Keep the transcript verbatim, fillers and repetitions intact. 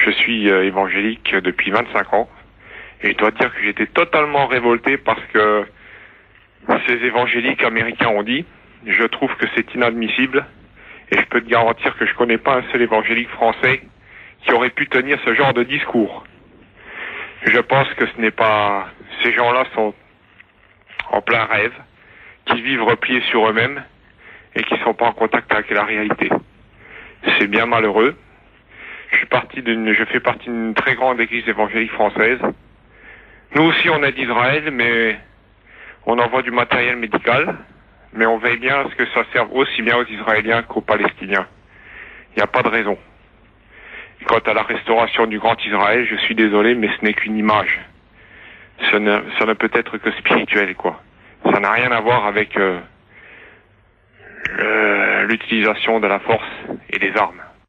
Je suis euh, évangélique depuis vingt-cinq ans. Et je dois dire que j'étais totalement révolté parce que ces évangéliques américains ont dit. Je trouve que c'est inadmissible. Et je peux te garantir que je connais pas un seul évangélique français qui aurait pu tenir ce genre de discours. Je pense que ce n'est pas... Ces gens-là sont en plein rêve, qui vivent repliés sur eux-mêmes et qui ne sont pas en contact avec la réalité. C'est bien malheureux. Je suis parti d'une, je fais partie d'une très grande église évangélique française. Nous aussi, on aide Israël, mais on envoie du matériel médical, mais on veille bien à ce que ça serve aussi bien aux Israéliens qu'aux Palestiniens. Il n'y a pas de raison. Et quant à la restauration du Grand Israël, je suis désolé, mais ce n'est qu'une image. Ça ne, ça ne peut être que spirituel, quoi. Ça n'a rien à voir avec euh, euh, l'utilisation de la force et des armes.